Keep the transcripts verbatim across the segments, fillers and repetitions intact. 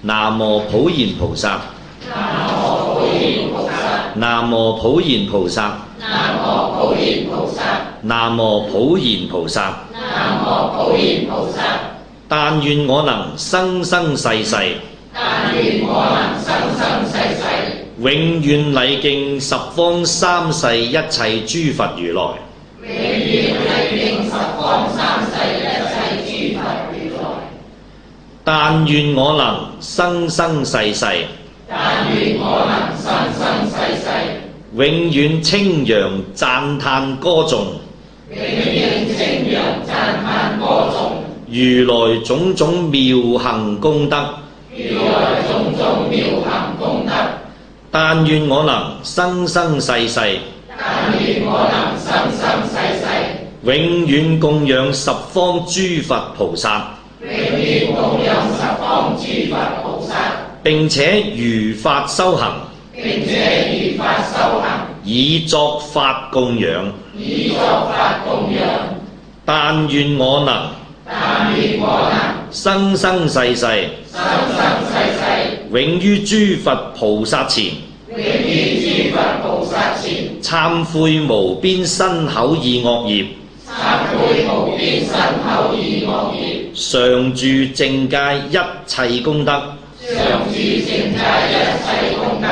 南無普賢菩薩， 南無普賢菩薩， 南無普賢菩薩， 南無普賢菩薩， 南無普賢菩薩。 南無普賢菩薩。 但願我能生生世世， 但願我能生生世世， 永遠禮敬十方三世一切諸佛如來。 永遠禮敬十方三世一切諸佛如來。 但願我能生生世世， 但願我能生生世世， 永遠稱揚讚歎歌頌， 永遠稱揚讚歎歌頌， 如來種種妙行功德。 如來種種妙行功德。 但願我能生生世世， 但願我能生生世世， 永遠供養十方諸佛菩薩， 永遠供養十方諸佛菩薩， 並且如法修行， 並且如法修行， 以作法供養。 以作法供養。 但願我能但願我能生生世世， 生生世世， 永於諸佛菩薩前， 永於諸佛菩薩前， 懺悔無邊身口意惡業， 懺悔無邊身口意惡業， 常住淨戒一切功德。 常住淨戒一切功德。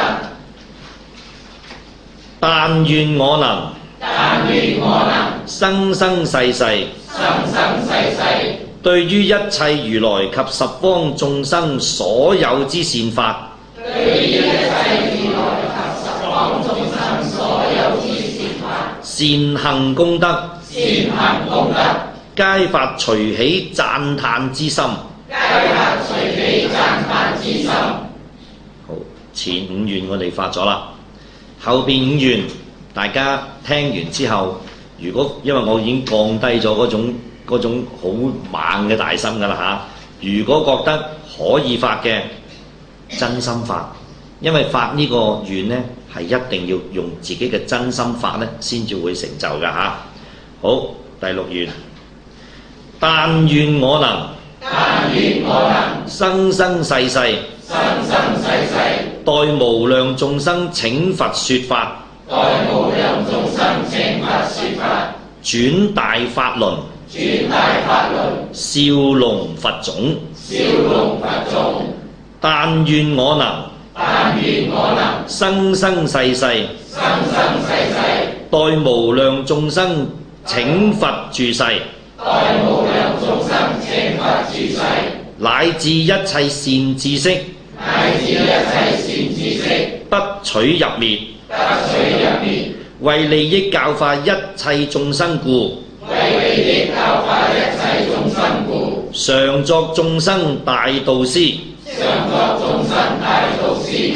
但願我能但願我能生生世世， 生生世世， 對於一切如來及十方眾生所有之善法， 對於一切如來及十方眾生所有之善法， 善行功德， 善行功德， 皆發隨喜讚歎之心。 皆發隨喜讚歎之心。 好，前五願我哋發咗啦，後邊五願大家聽完之後，如果因為我已經降低咗嗰種嗰種好猛嘅大心㗎啦嚇，如果覺得可以發嘅，真心發，因為發呢個願呢係一定要用自己嘅真心發呢先至會成就㗎嚇。好，第六願，但願我能但願我能生生世世， 生生世世， 代無量眾生請佛說法， 代無量眾生請佛說法， 轉大法輪， 轉大法輪， 笑龍佛種。 笑龍佛種。 但願我能但願我能生生世世， 生生世世， 代無量眾生請佛住世， 代無量眾生請佛住世， 乃至一切善知識， 乃至一切善知識， 不取入滅， 不取入滅， 為利益教化一切眾生故， 為利益教化一切眾生故， 常作眾生大導師。 常作眾生大導師。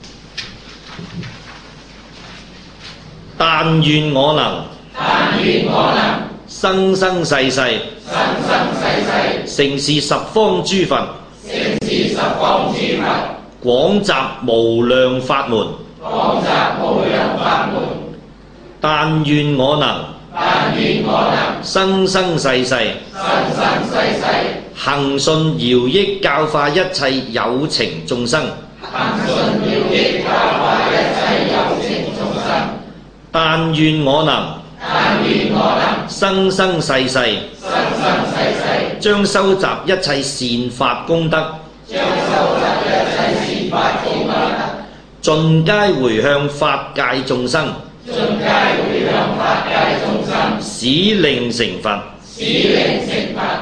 但願我能但願我能生生世世， 生生世世， 承事十方諸佛， 承事十方諸佛， 廣集無量法門。 廣集無量法門。 但願我能但願我能生生世世， 生生世世， 恆順饒益教化一切有情眾生。 恆順饒益教化一切有情眾生。 但願我能但願我能生生世世， 生生世世， 將收集一切善法功德， 將收集一切善法功德， 盡皆迴向法界眾生， 盡皆迴向法界眾生， 使令成佛。 使令成佛。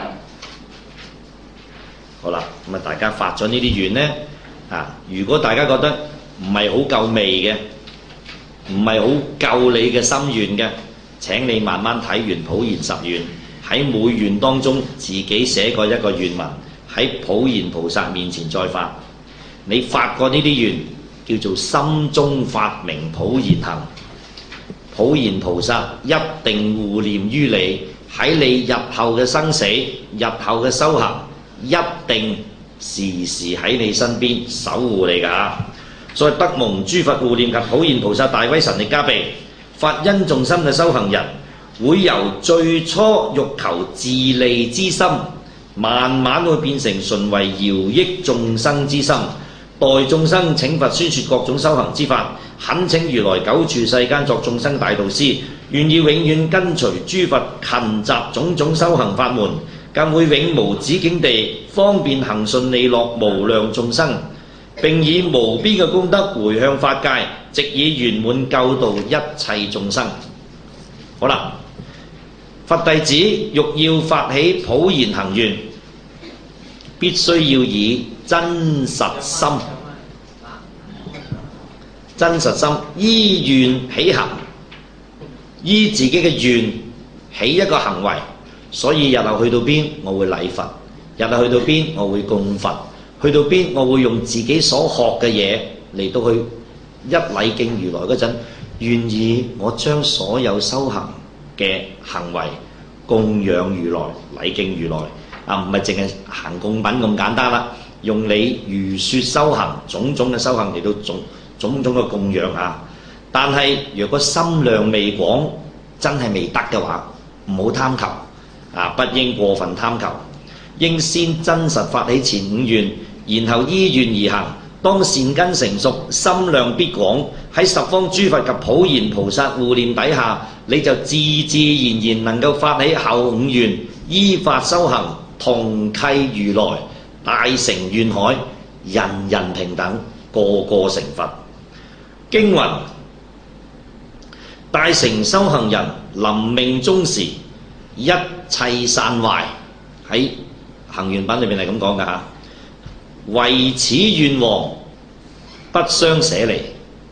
好啦，咁啊，大家發咗呢啲願呢，啊，如果大家覺得唔係好夠味嘅，唔係好夠你嘅心願嘅，請你慢慢睇完普賢十願，喺每願當中自己寫過一個願文，喺普賢菩薩面前再發。你發過呢啲願，叫做心中發明普賢行，普賢菩薩一定護念於你，喺你日後嘅生死、日後嘅修行，一定時時喺你身邊守護你㗎。所以得蒙諸佛護念及普賢菩薩大威神力加被，發殷重心嘅修行人，會由最初欲求自利之心， 慢慢會變成純為饒益眾生之心，代眾生請佛宣說各種修行之法，懇請如來久住世間作眾生大導師，願意永遠跟隨諸佛勤習種種修行法門，更會永無止境地方便行順利樂無量眾生，並以無邊嘅功德回向法界，直以圓滿救度一切眾生。好啦，佛弟子欲要發起普賢行願，必須要以真實心、真實心依願起行，依自己嘅願起一個行為。所以日後去到邊，我會禮佛；日後去到邊，我會供佛；去到邊，我會用自己所學嘅嘢嚟到去一禮敬如來嗰陣，願意我將所有修行嘅行為供養如來、禮敬如來啊，唔係淨係行供品咁簡單啦，用你如說修行種種嘅修行嚟到種種種嘅供養啊。但係若果心量未廣，真係未得嘅話，唔好貪求啊，不應過分貪求，應先真實發起前五願，然後依願而行。當善根成熟，心量必廣，喺十方諸佛及普賢菩薩護念底下，你就自自然然能夠發起後五願，依法修行，同契如來，大成願海，人人平等，個個成佛。經云：大成修行人，臨命終時，一切散壞。喺行願品裏面係咁講噶嚇。為此願王，不相捨離。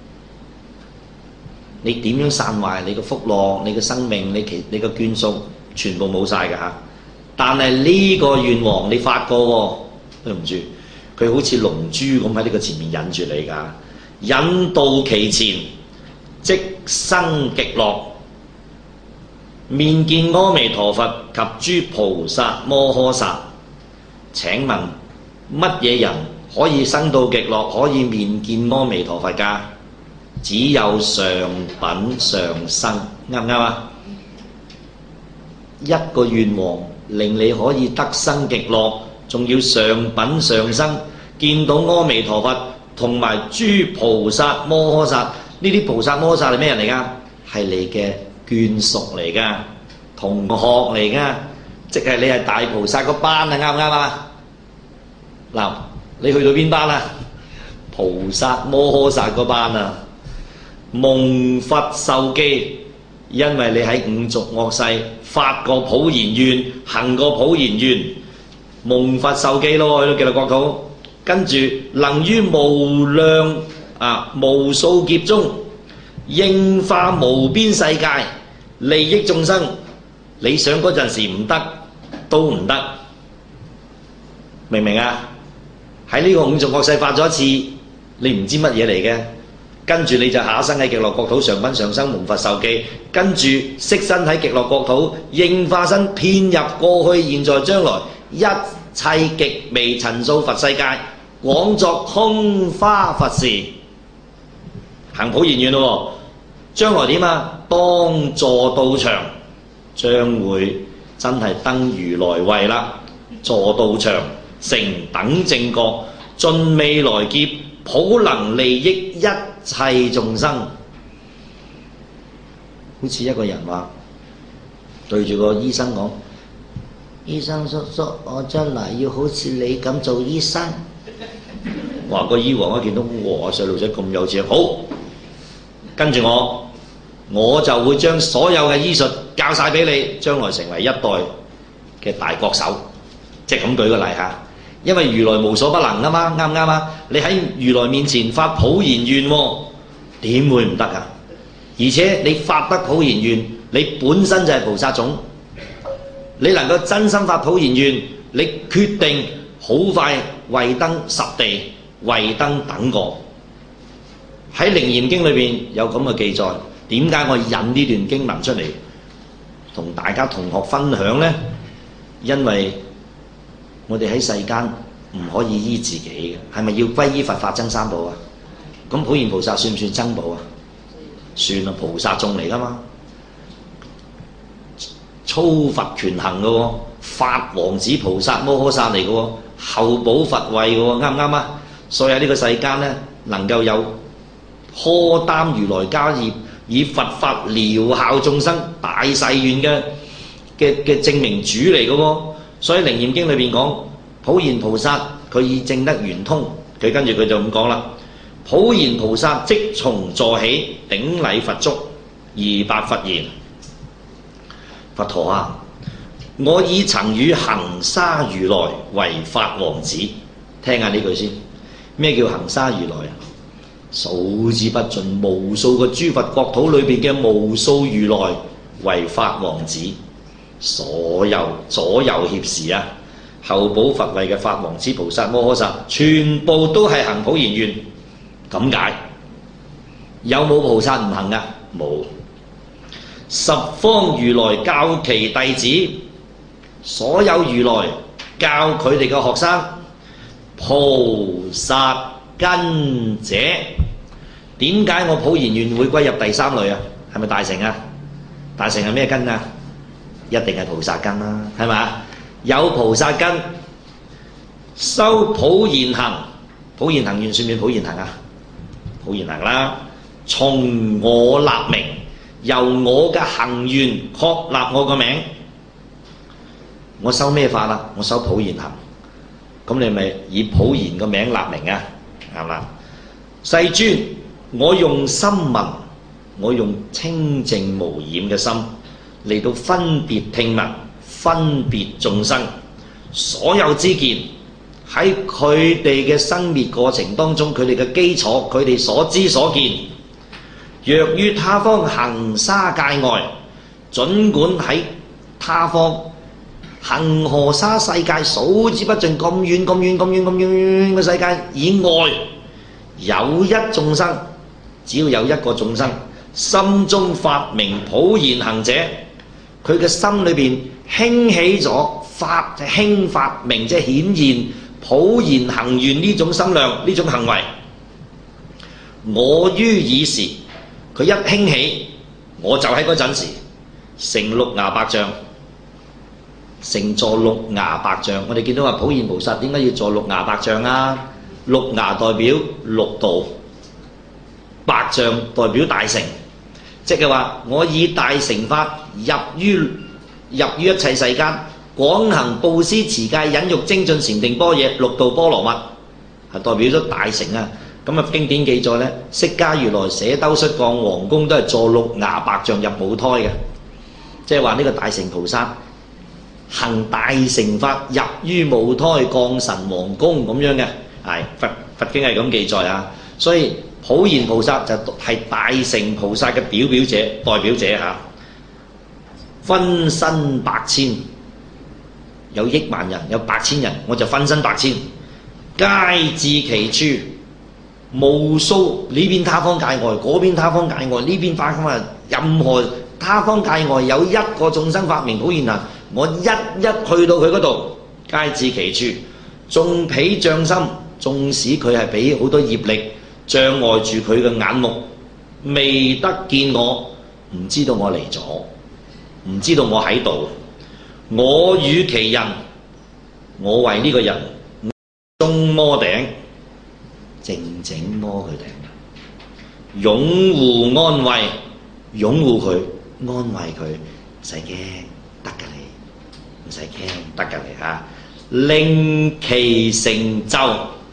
你點樣散壞你個福樂、你嘅生命、你其你嘅眷屬，全部冇晒㗎嚇。但係呢個願王你發過喎，對唔住，佢好似龍珠咁喺呢個前面引住你㗎，引導其前，即生極樂，面見阿彌陀佛及諸菩薩摩訶薩。請問乜嘢人可以生到極樂，可以面見阿彌陀佛㗎？只有上品上生，啱唔啱啊？一個願王令你可以得生極樂，仲要上品上生，見到阿彌陀佛同埋諸菩薩摩訶薩。呢啲菩薩摩訶薩係咩人嚟㗎？係你嘅眷屬嚟㗎，同學嚟㗎，即係你係大菩薩個班啊，啱唔啱啊？嗱，你去到邊班啊？菩薩摩訶薩嗰班啊，蒙佛受記，因為你喺五濁惡世發過普賢願，行過普賢願，蒙佛受記咯，去到極樂國土，跟住能於無量啊無數劫中應化無邊世界，利益眾生。你想嗰陣時唔得都唔得，明唔明啊？喺呢個五濁惡世發咗一次，你唔知乜嘢嚟嘅，跟住你就下生喺極樂國土上品上生蒙佛受記，跟住悉身喺極樂國土應化身遍入過去現在將來一切極微塵數佛世界，廣作空花佛事，行普賢願咯。將來點啊？當坐道場，將會真係登如來位啦，坐道場成等正覺，盡未來劫普能利益一切眾生。好似一個人話對住個醫生講：醫生叔叔，我將來要好似你咁做醫生。話個醫王一見到我細路仔咁有錢，好，跟住我我就會將所有嘅醫術教晒俾你，將來成為一代嘅大國手。即係咁舉個例嚇。因為如來無所不能啊嘛，啱唔啱啊？你喺如來面前發普賢願喎，點會唔得啊？而且你發得普賢願，你本身就係菩薩種，你能夠真心發普賢願，你決定好快慧登十地，慧登等國。喺《楞嚴經》裏邊有咁嘅記載。點解我引呢段經文出嚟同大家同學分享呢？因為我哋喺世間唔可以依自己嘅，係咪要歸依佛法僧三寶啊？咁普賢菩薩算唔算僧寶啊？算啦，菩薩眾嚟噶嘛，操佛權行嘅喎， 法王子菩薩摩訶薩嚟嘅喎，後補佛位嘅喎，啱唔啱啊？所以喺呢個世間咧，能夠有荷擔如來家業，以佛法療效眾生大誓願嘅嘅嘅證明主嚟嘅喎。所以《楞嚴經》裏邊講普賢菩薩佢已證得圓通，佢跟住佢就咁講啦。普賢菩薩即從座起，頂禮佛足，而白佛言：佛陀啊，我已曾與恒沙如來為法王子。聽下呢句先，咩叫恒沙如來啊？數之不盡，無數個諸佛國土裏邊嘅無數如來為法王子，所有左右脅侍啊，後補佛位嘅法王子菩薩摩訶薩，全部都係行普賢願。咁解有冇菩薩唔行啊？冇。十方如來教其弟子，所有如來教佢哋嘅學生，菩薩根者。點解我普賢願會歸入第三類啊？係咪大乘啊？大乘係咩根啊？一定係菩薩根啦，係咪？有菩薩根，修普賢行，普賢行願算唔算普賢行啊？普賢行啦，從我立名，由我嘅行願確立我個名。我修咩法啊？我修普賢行，咁你咪以普賢個名立名啊？係嘛？世尊，我用心聞，我用清淨無染嘅心嚟到分別聽聞，分別眾生所有之見。喺佢哋嘅生滅過程當中，佢哋嘅基礎，佢哋所知所見，若於他方恒沙界外，儘管喺他方恒河沙世界數之不盡咁遠咁遠咁遠咁遠嘅世界以外，有一眾生，只要有一個眾生心中發明普賢行者，佢嘅心裏邊興起咗發興發明，即係顯現普賢行願呢種心量，呢種行為。我於爾時，佢一興起，我就喺嗰陣時成六牙百丈，成座六牙百丈。我哋見到話普賢菩薩點解要坐六牙百丈啊？六牙代表六道，百丈代表大乘，即係話我以大乘法入於入於一切世間，廣行布施持戒忍辱精進禪定般若六度波羅蜜，係代表咗大乘啊！咁啊經典記載咧，釋迦如來捨兜率降皇宮都係坐六牙百丈入母胎嘅，即係話呢個大乘菩薩行大乘法入於母胎降神皇宮咁樣嘅，係佛佛經係咁記載啊！所以普賢菩薩就係大乘菩薩嘅表表者代表者嚇，分身百千。有億萬人，有百千人，我就分身百千，皆至其處，無數呢邊他方界外，嗰邊他方界外，呢邊他方啊，任何他方界外有一個眾生發明普賢行，我一一去到佢嗰度，皆至其處，縱彼障心，縱使佢係俾好多業力障礙住佢嘅眼目，未得見我，唔知道我嚟咗，唔知道我喺度。我與其人，我為呢個人中摩頂，靜靜摩佢頂，擁護安慰，擁護佢，安慰佢，唔使驚，得㗎你，唔使驚，得㗎你嚇，令其成就。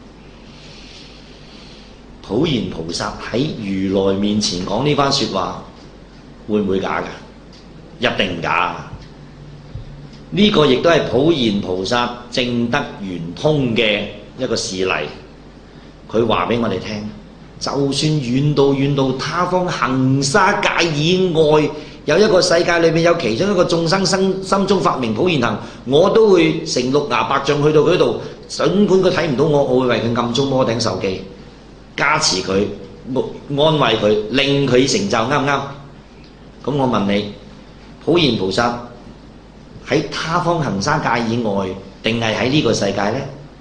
普賢菩薩喺如來面前講呢番説話，會唔會假㗎？一定假。呢個亦都係普賢菩薩證得圓通嘅一個事例。佢話俾我哋聽，就算遠到遠到他方恒沙界以外，有一個世界裏面有其中一個眾生心心中發明普賢行，我都會成六牙百丈去到佢度，儘管佢睇唔到我，我會為佢暗中摩頂受記，加持佢，安慰佢，令佢成就，啱唔啱？咁我問你，普賢菩薩喺他方恒沙界以外，定係喺呢個世界呢？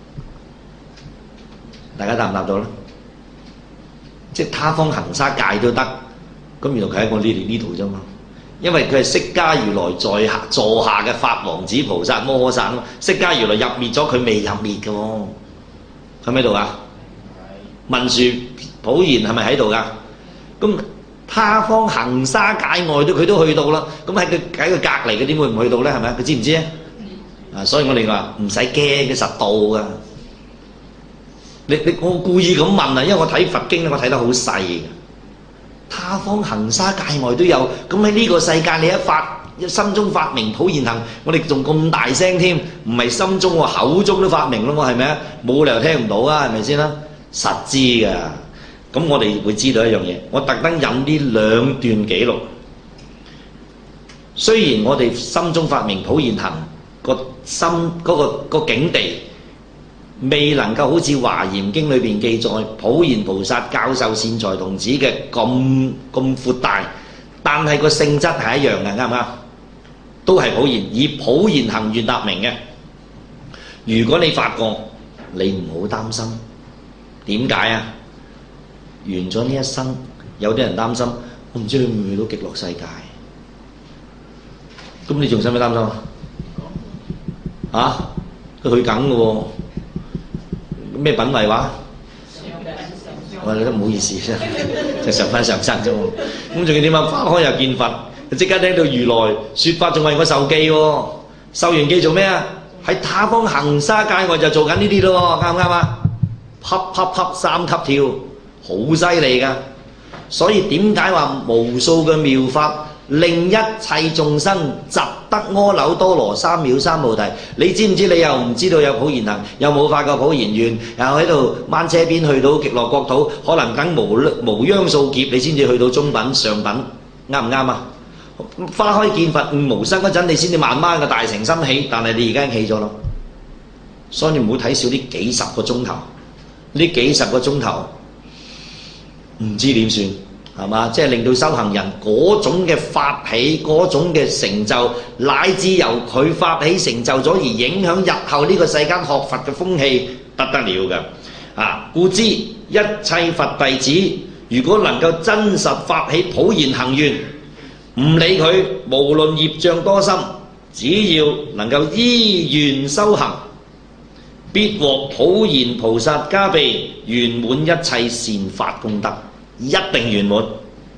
大家答唔答到咧？即係他方恒沙界都得，咁原來佢喺我呢呢度啫嘛。 因為佢係釋迦如來在下座下嘅法王子菩薩摩訶薩，釋迦如來入滅咗，佢未入滅嘅喎，喺咪度啊？文殊普賢係咪喺度噶？咁他方行沙界外都佢都去到啦，咁喺佢喺佢隔離嘅點會唔去到咧？係咪啊？佢知唔知啊？啊，所以我哋話唔使驚，佢實到噶。你你我故意咁問啊，因為我睇佛經咧，我睇得好細嘅。他方行沙界外都有，咁喺呢個世界你一發一心中發明普賢行，我哋仲咁大聲添，唔係心中喎，口中都發明咯，我係咪啊？冇理由聽唔到啊，係咪先啦？實知㗎。咁我哋會知道一樣嘢，我特登引呢兩段記錄。雖然我哋心中發明普賢行個心嗰、嗰個、嗰個境地，未能夠好似《華嚴經》裏邊記載普賢菩薩教授善財童子嘅咁咁闊大，但係個性質係一樣嘅，啱唔啱？都係普賢，以普賢行願達名嘅。如果你發覺，你唔好擔心，點解啊？完咗呢一生，有啲人擔心，我唔知你會唔會去到極樂世界，咁你仲使唔使擔心啊？啊，佢去緊嘅喎。咩品位話？我哋都唔好意思啫，就上翻上身啫喎。咁仲要點啊？花開又見佛，即刻聽到如來説法，仲為我受記喎。受完記做咩啊？喺他方行沙界外就做緊呢啲咯，啱唔啱啊？啪啪啪三級跳，好犀利噶。所以點解話無數嘅妙法令一切眾生習得阿耨多羅三藐三菩提？你知唔知？你又唔知道有普賢行，又冇發過普賢願，又喺度掹車邊去到極樂國土，可能等無無央數劫你先至去到中品上品，啱唔啱啊？花開見佛悟無生嗰陣，你先至慢慢嘅大乘心起，但係你而家已經起咗咯。所以你唔好睇少呢幾十個鐘頭，呢幾十個鐘頭唔知點算。係嘛？即係令到修行人嗰種嘅發起，嗰種嘅成就，乃至由佢發起成就咗而影響日後呢個世間學佛嘅風氣，不得了嘅。啊，故知一切佛弟子，如果能夠真實發起普賢行願，唔理佢無論業障多深，只要能夠依願修行，必獲普賢菩薩加被，圓滿一切善法功德。一定圓滿，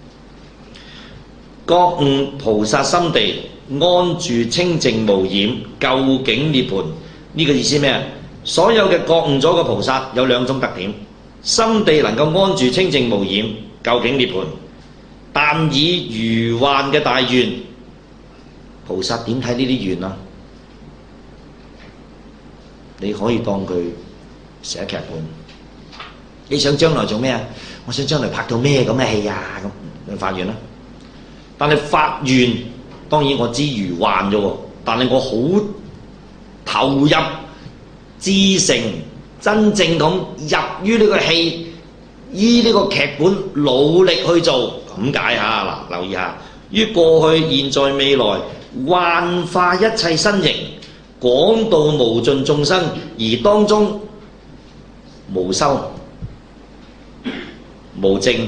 覺悟菩薩心地，安住清淨無染，究竟涅槃。呢、這個意思咩啊？所有嘅覺悟咗嘅菩薩有兩種特點：心地能夠安住清淨無染，究竟涅槃。但以如幻嘅大願，菩薩點睇呢啲願啊？你可以當佢寫劇本。你想將來做咩啊？我想將來拍到咩咁嘅戲啊？咁發願啦。但係發願當然我知如幻啫喎，但係我好投入、至誠、真正咁入於呢個戲，依呢個劇本努力去做，咁解下嗱，留意下。於過去、現在、未來，幻化一切身形，廣度無盡眾生，而當中無修。無證，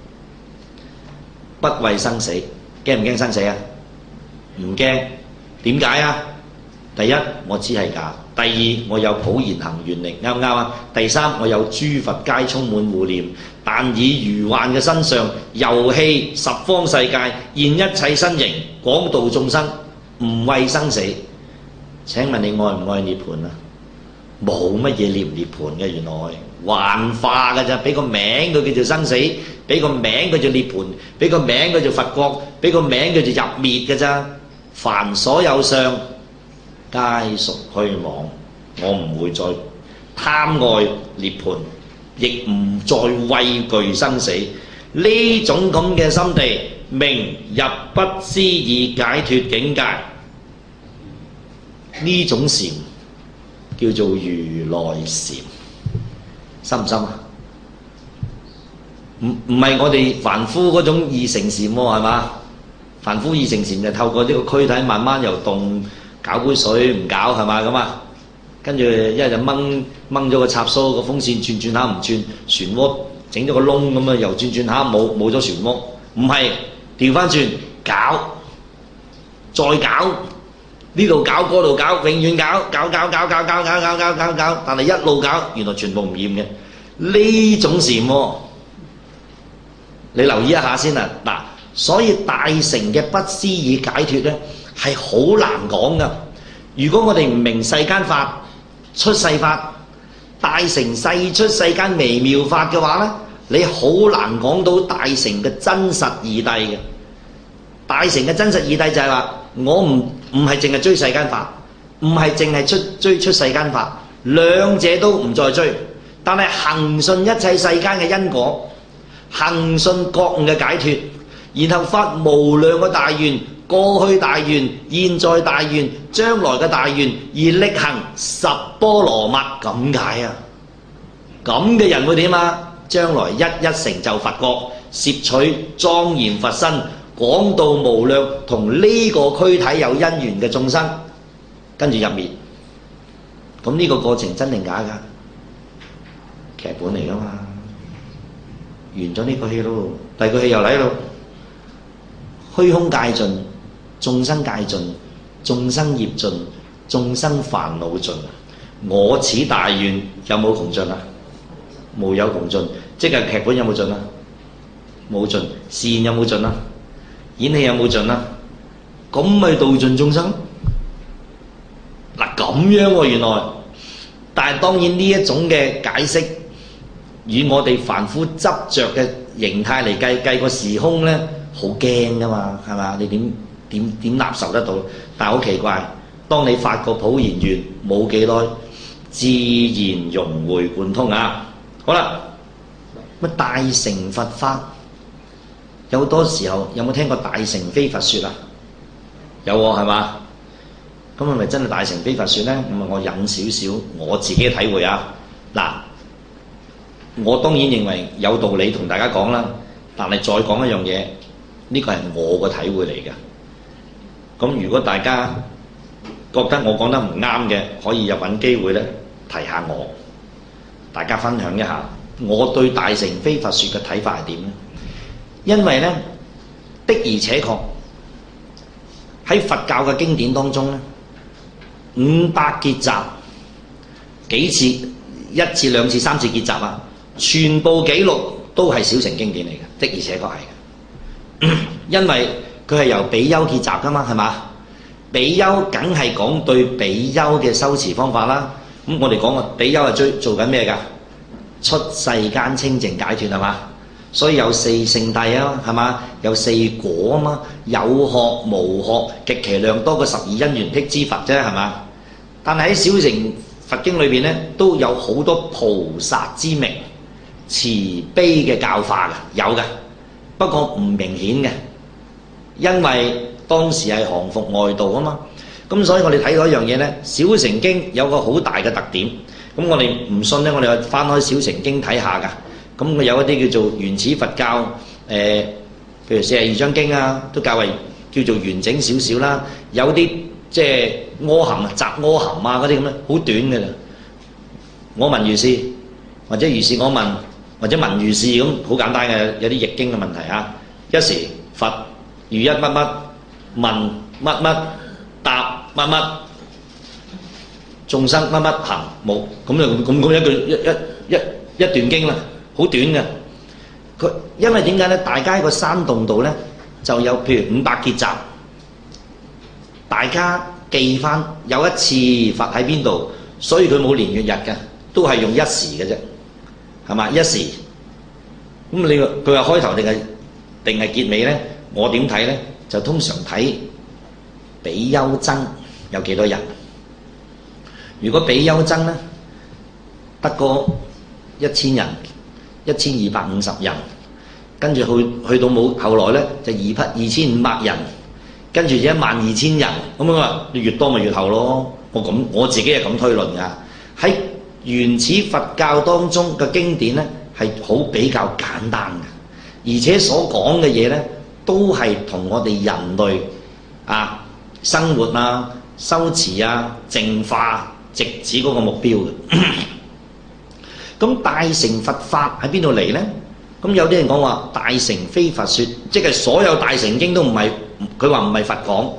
不畏生死，驚唔驚生死啊？唔驚，點解啊？第一，我知係假；第二，我有普賢行願力，啱唔啱啊？第三，我有諸佛皆充滿護念，但以如幻嘅身上遊戲十方世界，現一切身形，廣度眾生，唔畏生死。請問你愛唔愛涅槃啊？冇乜嘢涅唔涅槃嘅，原來幻化嘅咋，俾個名佢叫做生死，俾個名佢做涅槃，俾個名佢做佛國，俾個名佢做入滅嘅咋。凡所有相，皆屬虛妄。我唔會再貪愛涅槃，亦唔再畏懼生死。呢種咁嘅心地，名入不思議解脫境界。呢種禪叫做如來禪，深唔深啊？唔唔係我哋凡夫嗰種二乘禪喎，係嘛？凡夫二乘禪就透過呢個軀體慢慢由動搞杯水唔搞，係嘛咁啊？跟住一係就掹掹咗個插蘇個風扇轉轉下唔轉，旋渦整咗個窿咁啊，又轉轉下冇冇咗旋渦，唔係調翻轉搞再搞呢度搞嗰度搞，永遠搞搞搞搞搞搞搞搞搞搞搞，但係一路搞，原來全部唔厭嘅呢種禪喎，你留意一下先啊！嗱，所以大乘嘅不思議解脫咧係好難講噶。如果我哋唔明世間法、出世法、大乘世出世間微妙法嘅話咧，你好難講到大乘嘅真實義諦嘅。大乘嘅真實義諦就係話，我唔唔係淨係追世間法，唔係淨係出追出世間法，兩者都唔再追，但係恆信一切世間嘅因果，恆信覺悟嘅解脫，然後發無量嘅大願，過去大願、現在大願、將來嘅大願，而力行十波羅蜜，咁解啊！咁嘅人會點啊？將來一一成就佛國，攝取莊嚴佛身，廣度無量同呢個軀體有因緣嘅眾生，跟住入滅。咁呢個過程真定假㗎？劇本嚟㗎嘛。完咗呢個戲咯，第二個戲又嚟咯。虛空界盡，眾生界盡，眾生業盡，眾生煩惱盡。我此大願有冇窮盡啊？無有窮盡。即係劇本有冇盡啊？冇盡。善有冇盡啊？演戲有冇盡啊？咁咪度盡眾生？嗱，咁樣喎原來。但係當然呢一種嘅解釋，以我哋凡夫執着嘅形態嚟計，計個時空咧，好驚噶嘛，係嘛？你點點點納受得到？但係好奇怪，當你發個普賢願冇幾耐，自然融會貫通啊！好啦，乜大乘佛法有好多時候有冇聽過大乘非佛說啊？有喎，係嘛？咁係咪真係大乘非佛說咧？咁啊，我引少少我自己嘅體會啊！嗱。我當然認為有道理同大家講啦，但係再講一樣嘢，呢個係我個體會嚟嘅。咁如果大家覺得我講得唔啱嘅，可以又揾機會咧提下我，大家分享一下我對大乘非佛說嘅睇法係點咧？因為咧的而且確喺佛教嘅經典當中咧，五百結集幾次，一次、兩次、三次結集啊！全部記錄都係小乘經典嚟嘅，的而且確係嘅。因為佢係由比丘結集噶嘛，係嘛？比丘梗係講對比丘嘅修持方法啦。咁我哋講個比丘係追做緊咩㗎？出世間清淨解脫係嘛？所以有四聖諦啊，係嘛？有四果啊嘛，有學無學，極其量多過十二因緣辟支佛啫，係嘛？但係喺小乘佛經裏邊咧，都有好多菩薩之名。慈悲嘅教化嘅有嘅，不過唔明顯嘅，因為當時係降伏外道啊嘛。咁所以我哋睇到一樣嘢咧，小乘經有個好大嘅特點。咁我哋唔信咧，我哋去翻開小乘經睇下噶。咁佢有一啲叫做原始佛教，誒、呃，譬如四十二章經啊，都較為叫做完整少少啦。有啲即係阿含啊、雜阿含啊嗰啲咁咧，好短嘅咋。我聞如是，或者如是我聞。或者聞如是咁，好簡單嘅，有啲譯經嘅問題啊！一時佛如一乜乜問乜乜答乜乜眾生乜乜行冇，咁就咁咁一句一一一一段經啦，好短嘅。佢因為點解咧？大家喺個山洞度咧，就有譬如五百結集，大家記翻有一次佛喺邊度，所以佢冇年月日嘅，都係用一時嘅啫。係嘛？一時咁你佢話開頭定係定係結尾咧？我點睇咧？就通常睇比丘僧有幾多人。如果比丘僧咧得個一千人，一千二百五十人，跟住去去到冇後來咧就二匹二千五百人，跟住就一萬二千人。咁樣話你越多咪越後咯。我咁我自己係咁推論㗎。喺原始佛教當中嘅經典咧，係好比較簡單嘅，而且所講嘅嘢咧，都係同我哋人類啊生活啊、修持啊、淨化、直指嗰個目標嘅。咁大乘佛法喺邊度嚟咧？咁有啲人講話大乘非佛說，即係所有大乘經都唔係，佢話唔係佛講，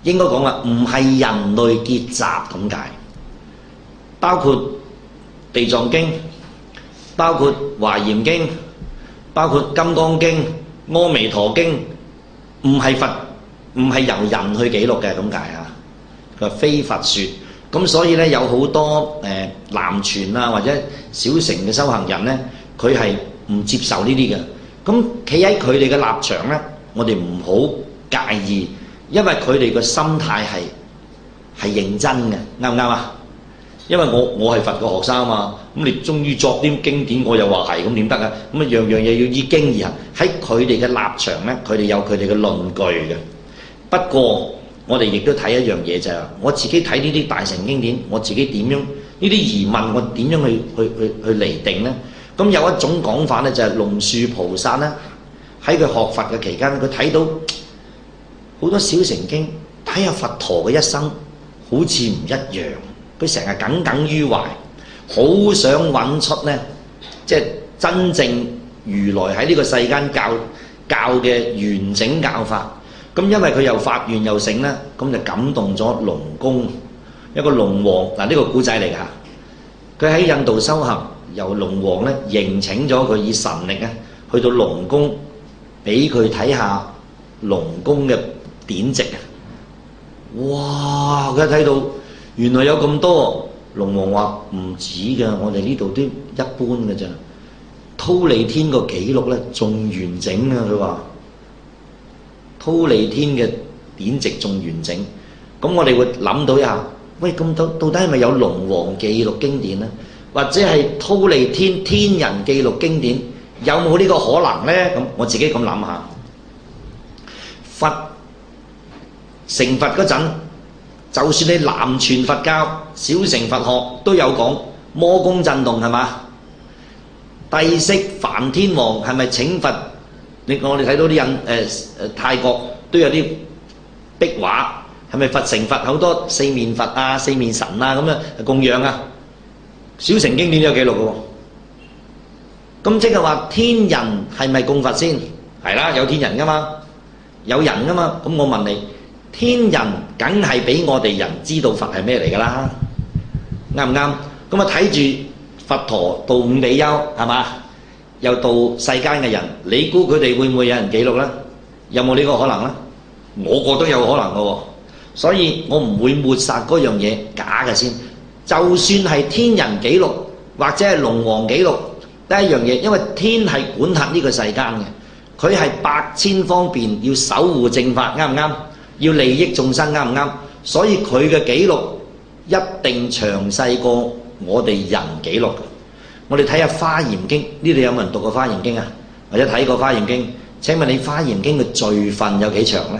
應該講啊，唔係人類結集咁解。包括地藏經，包括華嚴經，包括金剛經、阿彌陀經，唔係佛，唔係由人去記錄嘅咁解啊。佢話非佛説，咁所以咧有好多誒、呃、南傳啊或者小乘嘅修行人咧，佢係唔接受呢啲嘅。咁企喺佢哋嘅立場咧，我哋唔好介意，因為佢哋個心態係係認真嘅，啱唔啱啊？因為我我係佛嘅學生啊嘛，咁你終於作啲經典，我又話係，咁點得啊？咁啊樣樣嘢要依經而行。喺佢哋嘅立場咧，佢哋有佢哋嘅論據嘅。不過我哋亦都睇一樣嘢就係、是，我自己睇呢啲大乘經典，我自己點樣呢啲疑問，我點樣去去去去釐定咧？咁有一種講法咧，就係、是、龍樹菩薩咧喺佢學佛嘅期間，佢睇到好多小乘經，睇下佛陀嘅一生好似唔一樣。佢成日耿耿於懷，好想揾出呢，即係真正如來喺呢個世間教教嘅完整教法。咁因為佢又發願又成呢，咁就感動咗龍公，一個龍王嗱，呢個古仔嚟㗎。佢喺印度修行，由龍王呢迎請咗佢以神力呢去到龍宮，俾佢睇下龍宮嘅典籍啊！哇！佢一睇到原來有咁多，龍王話唔止㗎，我哋呢度都一般㗎咋。忉利天個記錄咧仲完整啊！佢話忉利天嘅典籍仲完整，咁我哋會諗到一下，喂，咁到到底係咪有龍王記錄經典咧？或者係忉利天天人記錄經典？有冇呢個可能咧？咁我自己咁諗下，佛成佛嗰陣。就算你南傳佛教、小乘佛學都有講魔宮震動係嘛？帝釋梵天王係咪請佛？你我哋睇到啲印誒誒泰國都有啲壁畫，係咪佛成佛好多四面佛啊、四面神啊咁樣供養啊？小乘經典都有記錄嘅喎。咁即係話天人係咪供佛先？係啦，有天人㗎嘛，有人㗎嘛。咁我問你。天人梗係俾我哋人知道佛係咩嚟㗎啦，啱唔啱？咁啊睇住佛陀度五比丘係嘛，又度世間嘅人，你估佢哋會唔會有人記錄咧？有冇呢個可能咧？我覺得有可能嘅喎，所以我唔會抹殺嗰樣嘢假嘅先。就算係天人記錄或者係龍王記錄，第一樣嘢，因為天係管轄呢個世間嘅，佢係百千方便要守護正法，啱唔啱？要利益眾生，啱唔啱？所以佢嘅記錄一定詳細過我哋人記錄。我哋睇下《華嚴經》，呢度有冇人讀過《華嚴經》啊？或者睇過《華嚴經》？請問你《華嚴經》嘅序分有幾長呢？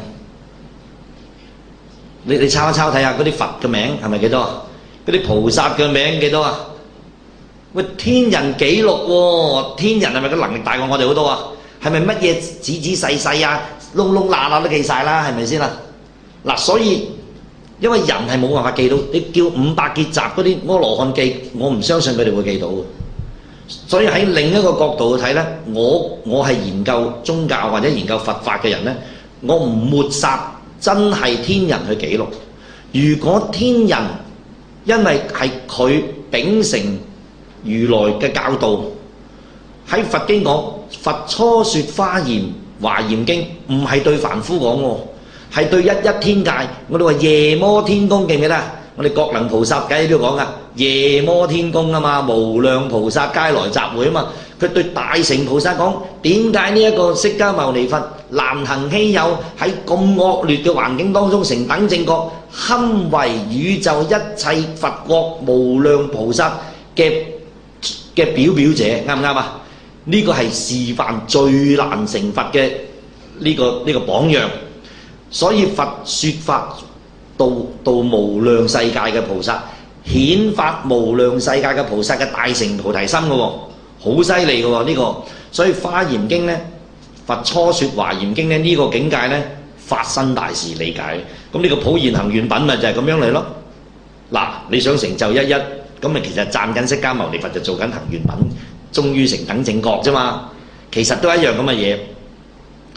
你你抄一抄睇下嗰啲佛嘅名係咪幾多啊？嗰啲菩薩嘅名幾多啊？喂，天人記錄喎，天人係咪個能力大過我哋好多啊？係咪乜嘢仔仔細細啊、窿窿罅罅都記晒啦？係咪先啊？嗱，所以因為人係冇辦法記到，你叫五百結集嗰啲阿羅漢記，我唔相信佢哋會記到嘅。所以喺另一個角度去睇咧，我我係研究宗教或者研究佛法嘅人咧，我唔抹殺真係天人去記錄。如果天人因為係佢秉承如來嘅教導，喺佛經講佛初說華嚴華嚴經，唔係對凡夫講喎。係對一一天界，我哋話夜摩天宮記唔記得？我哋覺能菩薩偈都講噶，夜摩天宮啊嘛，無量菩薩皆來集會啊嘛。佢對大乘菩薩講，點解呢一個釋迦牟尼佛難行稀有，喺咁惡劣嘅環境當中成等正覺，堪為宇宙一切佛國無量菩薩嘅嘅表表者，啱唔啱啊？呢、這個係示範最難成佛嘅呢、這個呢、這個榜樣。所以佛說法度度無量世界嘅菩薩，顯發無量世界嘅菩薩嘅大乘菩提心嘅喎，好犀利嘅喎呢個。所以《華嚴經》呢，佛初說《華嚴經》呢，呢、這個境界呢，發生大事理解。咁呢個普賢行願品咪就係咁樣嚟咯。嗱，你想成就一一，咁咪其實讚緊釋迦牟尼佛就做緊行願品，終於成等正覺啫嘛。其實都一樣咁嘅嘢。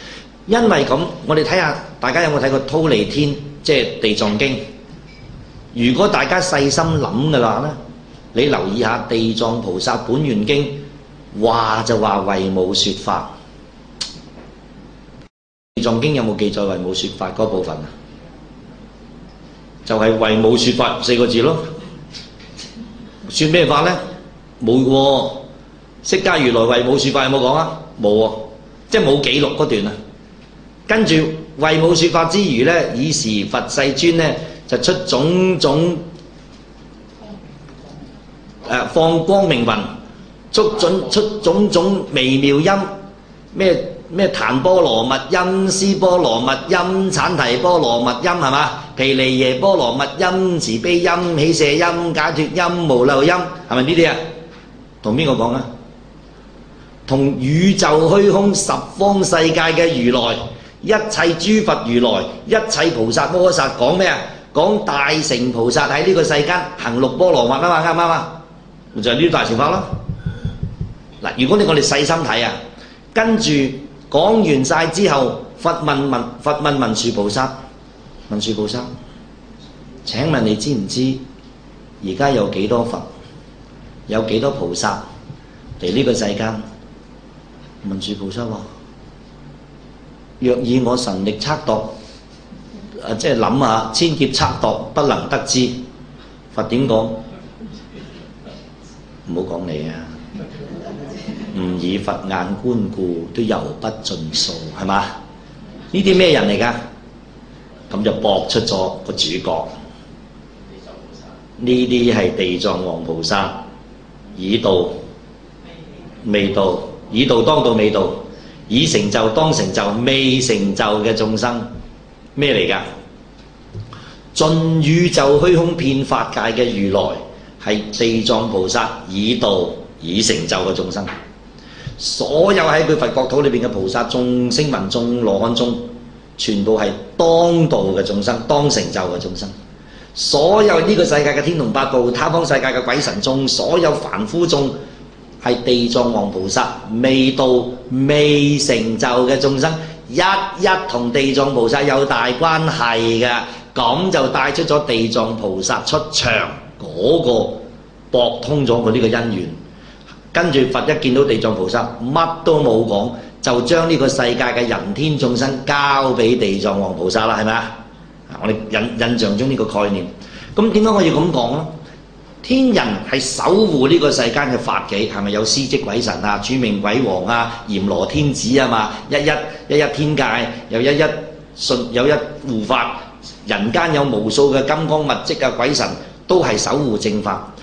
因為咁，我哋睇下大家有冇睇過《忉利天》，即係《地藏經》。如果大家細心諗嘅話咧，你留意下《地藏菩薩本願經》，話就話為母說法。《地藏經》有冇記載為母說法嗰部分啊？就係為母說法四個字咯。說咩法咧？冇喎。釋迦如來為母說法有冇講啊？冇喎，即係冇記錄嗰段啊。跟住為母說法之餘咧，以時佛世尊咧就出種種誒、呃、放光明雲，出種出種種微妙音，咩咩檀波羅蜜音、斯波羅蜜音、產提波羅蜜音係嘛？毗梨耶波羅蜜音、慈悲音、喜捨音、解脫音、無漏音，係咪呢啲啊？同邊個講啊？同宇宙虛空十方世界嘅如來，一切諸佛如來，一切菩薩摩薩講咩啊？講大乘菩薩喺呢個世間行六波羅蜜啊嘛，啱唔啱啊？就係呢啲大乘法咯。嗱，如果你我哋細心睇啊，跟住講完晒之後，佛問文佛問文殊菩薩，文殊菩薩，請問你知唔知而家有幾多佛，有幾多菩薩嚟呢個世間？文殊菩薩話：若以我神力測度，啊，即係諗下千劫測度，不能得知。佛點講？唔好講你啊！唔以佛眼觀顧，都猶不盡數，係嘛？呢啲咩人嚟㗎？咁就駁出咗個主角。呢啲係地藏王菩薩，已到未到？已到當到未到？已成就當成就未成就嘅眾生，咩嚟㗎？盡宇宙虛空遍法界嘅如來，係地藏菩薩已到已成就嘅眾生。所有喺佢佛國土裏邊嘅菩薩眾、聲聞眾、羅漢眾，全部係當道嘅眾生，當成就嘅眾生。所有呢個世界嘅天龍八部、他方世界嘅鬼神眾，所有凡夫眾，係地藏王菩薩未到未成就嘅眾生，一一同地藏菩薩有大關係嘅，咁就帶出咗地藏菩薩出場嗰個駁通咗佢呢個因緣。跟住佛一見到地藏菩薩，乜都冇講，就將呢個世界嘅人天眾生交俾地藏王菩薩啦，係咪啊？我哋印印象中呢個概念。咁點解我要咁講呢？天人係守護呢個世間嘅法紀，係咪有司職鬼神啊、主命鬼王啊、閻羅天子啊嘛？一一一一天界，又一一信，有一護法。人間有無數嘅金剛密跡嘅鬼神，都係守護正法。